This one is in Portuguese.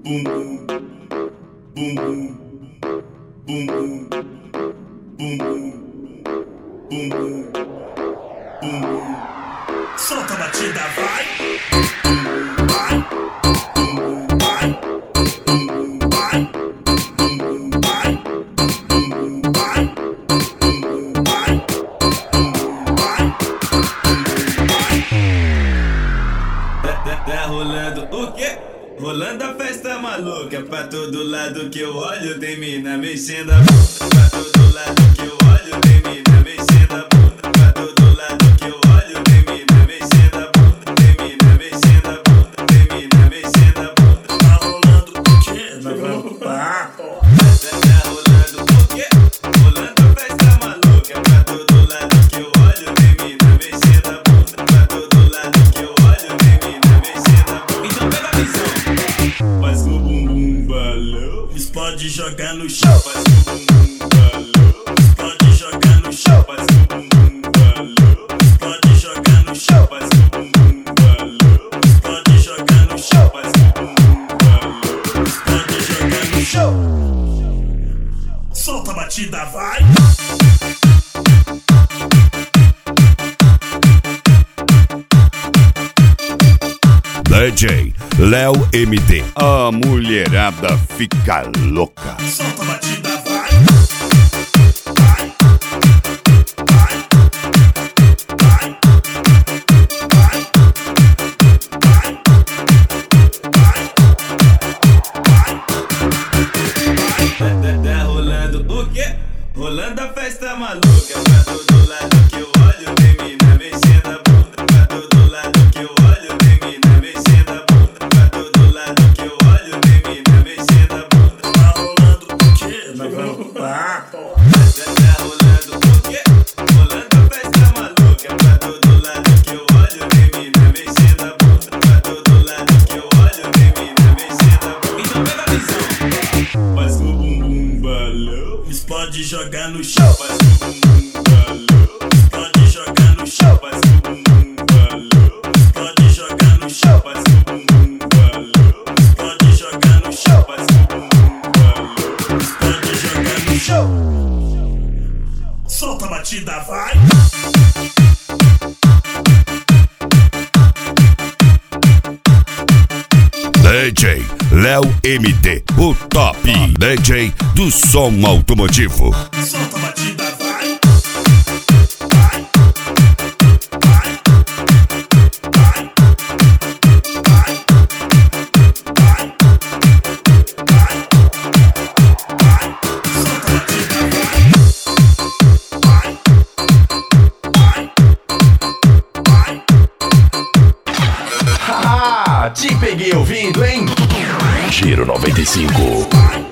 bum bum, bum bum, bum bum, bum bum, bum bum, bum bum. Solta a batida, vai, vai, bum bum, vai, bum bum, vai, bum bum, vai, bum bum, vai, bum bum, vai, bum bum, vai, Tá rolando o quê? Rolando a festa maluca. Pra todo lado que eu olho tem mina mexendo a bunda. Pra todo lado que eu olho tem mina mexendo a bunda. Pra todo lado que eu olho tem mina mexendo a bunda. Tem mina mexendo a bunda. Tem mina mexendo a bunda. tá rolando o quê? Nós vamos pá. Tá rolando o quê? Rolando a festa maluca. Pra todo lado que eu olho tem mina mexendo a bunda. Pra todo lado que eu olho tem mina mexendo a bunda. Então pega a visão. Faz o bumbum balão, explode e joga no chão. Faz o bumbum balão, Explode e joga no chão. faz o bumbum balão, Explode e joga no chão. faz o bumbum balão, Explode e joga no chão. faz o bumbum balão. Explode e joga no chão. Solta a batida, vai. DJ Léo MD. A mulherada fica louca. Solta a batida, vai. Vai, vai, vai, vai, vai. Tá rolando o quê? Rolando a festa maluca. Pra todo lado que eu olho tem mina mexendo a bunda. Pra todo lado que eu olho tem mina mexendo a bunda. Pra todo lado que eu olho tem mina mexendo a bunda. Tá rolando o quê? Nós vamos pá. Tá rolando o quê? Rolando a festa maluca. Pra todo lado que eu olho tem mina mexendo a bunda. Pra todo lado que eu olho tem mina mexendo a bunda. Então pega a visão. Faz o bumbum balão, explode e joga no chão. Faz o bumbum balão, Explode e joga no chão. faz o bumbum balão, Explode e joga no chão. faz o bumbum balão, Explode e joga no chão. faz o bumbum balão. Explode e joga no chão. Solta a batida, vai. DJ Léo MD. O top DJ do som automotivo. Solta a batida, vai. Vai, vai, vai, vai, vai, vai, vai. Solta a batida, vai. Vai, vai, vai. Ah, te peguei ouvindo, hein? Giro 95. Vai.